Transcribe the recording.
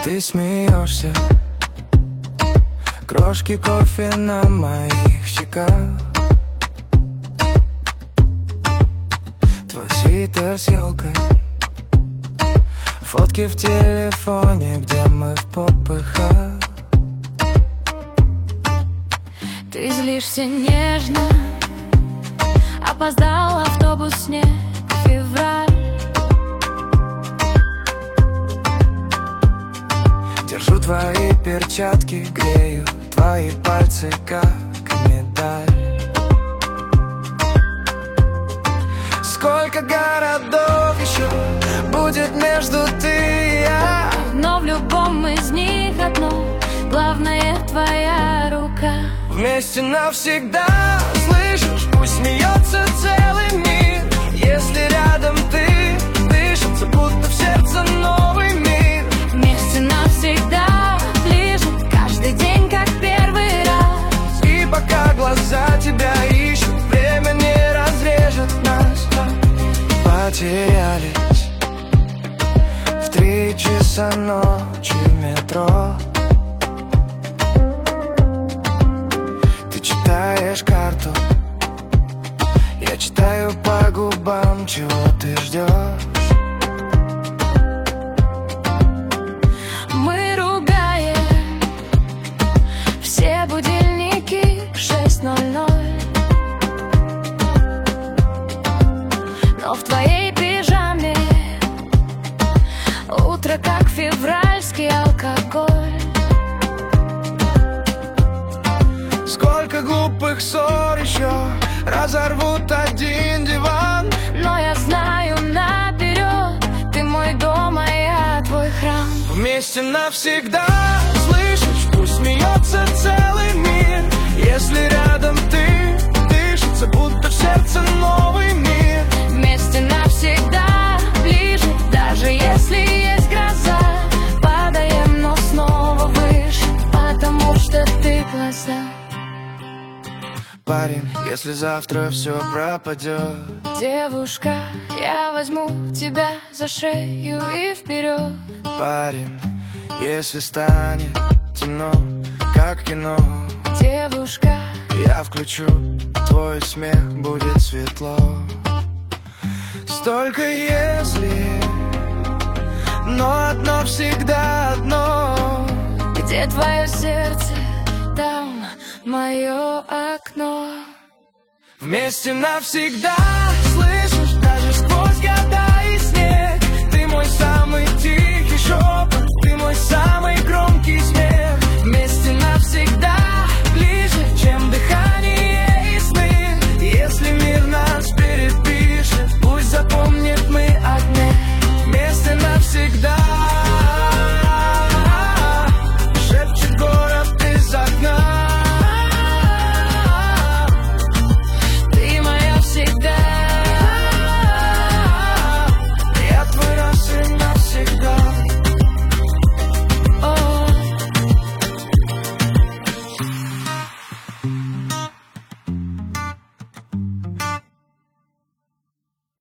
Ты смеешься, крошки кофе на моих щеках. Твой свитер с елкой, фотки в телефоне, где мы в попыхах. Ты злишься нежно, опоздал автобус, снег, февраль. Держу твои перчатки, грею твои пальцы, как медаль. Сколько городов еще будет между ты и я? Но в любом из них одно, главное твоя рука. Вместе навсегда, слышишь, пусть смеется целый мир. Если рядом ты, дышится, будто в сердце новый мир. Вместе навсегда, ближе, каждый день как первый раз. И пока глаза тебя ищут, время не разрежет нас. Потерялись в 3 часа ночи в метро. Ты читаешь карту, я читаю по губам, чего ты ждешь. Мы ругаем все будильники в 6:00. Но в твоей пижаме утро как февральский алкоголь. Сколько глупых ссор еще разорвут один диван. Но я знаю наперед, ты мой дом, а я твой храм. Вместе навсегда, слышишь, пусть смеется целый мир. Если рядом ты, дышится, будто в сердце новый мир. Вместе навсегда, ближе, даже если есть гроза. Падаем, но снова выше, потому что ты глаза. Парень, если завтра все пропадет, Девушка, я возьму тебя за шею и вперед. парень, если станет темно, как кино, Девушка, я включу твой смех, будет светло. Столько если, но одно всегда одно. где твое сердце, там мое окно. Вместе навсегда, слышишь, даже сквозь года и снег. Ты мой самый тихий шепот, ты мой самый громкий